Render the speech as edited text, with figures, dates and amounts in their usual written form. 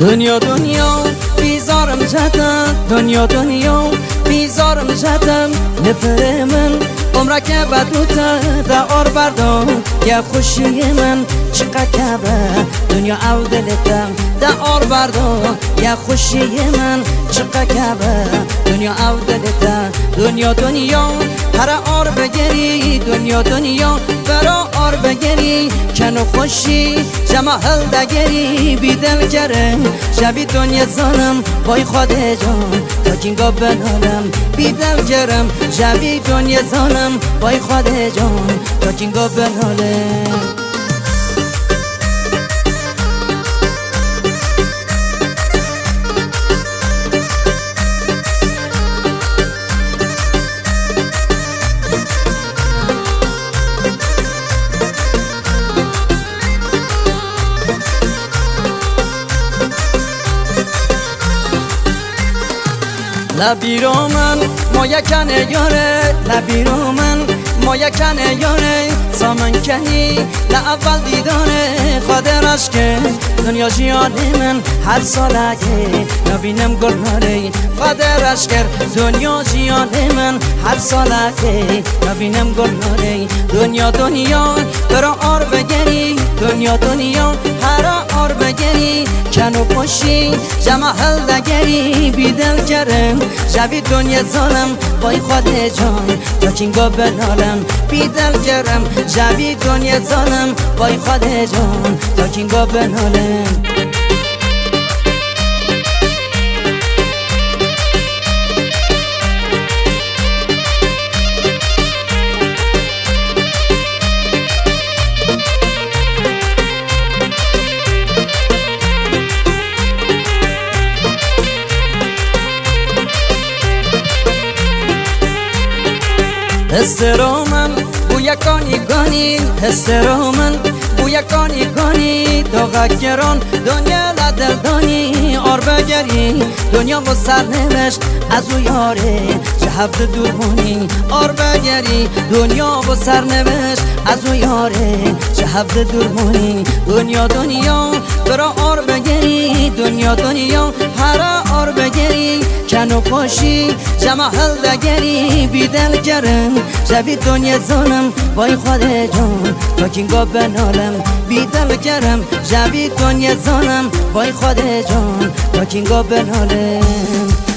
دنیا دنیا بیزارم زدم، دنیا دنیا بیزارم زدم. نفر من عمره که بدوته دعار بردم یه خوشی من چقدر کبه دنیا او دلتم دعار بردم یه خوشی من چقدر کبه دنیا او دلتم. دنیا دنیا هر آر بگری دنیا دنیا برا آر بگری کنو خوشی جمع هل دگری بیدل کرم شبی دنیا زنم بای خود جان تا جنگا بنالم بیدل کرم شبی دنیا زنم بای خود جان تا جنگا بنالم. لبیرو من ما یکنه یاره لبیرو من ما یکنه یاره سامن کنی لعول دیدانه خاطرش که دنیا جیان من هر سال اگه نبینم گل ناره خاطرش که دنیا جیان من هر سال اگه نبینم گل ناره. دنیا دنیا برا آر بگری دنیا دنیا هر آر بگری کنو پشی جمع هل دگری بیدل کرم شبی دنیا زنم بای خود جان تا چنگا بنالم بیدل کرم شبی دنیا زنم بای خود جان تا چنگا بنالم. هسترو من بو یکانی گانی هسترو من بو یکانی گانی داغا گران دنیا لدل دانی آر بگری دنیا با سرنوشت از او یاره چه هفته دور مونی آر بگری دنیا با سرنوشت از او یاره چه هفته دور مونی. دنیا دنیا برا آر بگری دنیا دنیا هر آر بگری کنو خوشی جمع هل دگری بیدل کرم شبی دنیا زنم بای خود جان تا کنگا بنالم بیدل کرم شبی دنیا زنم بای خود جان تا کنگا بنالم.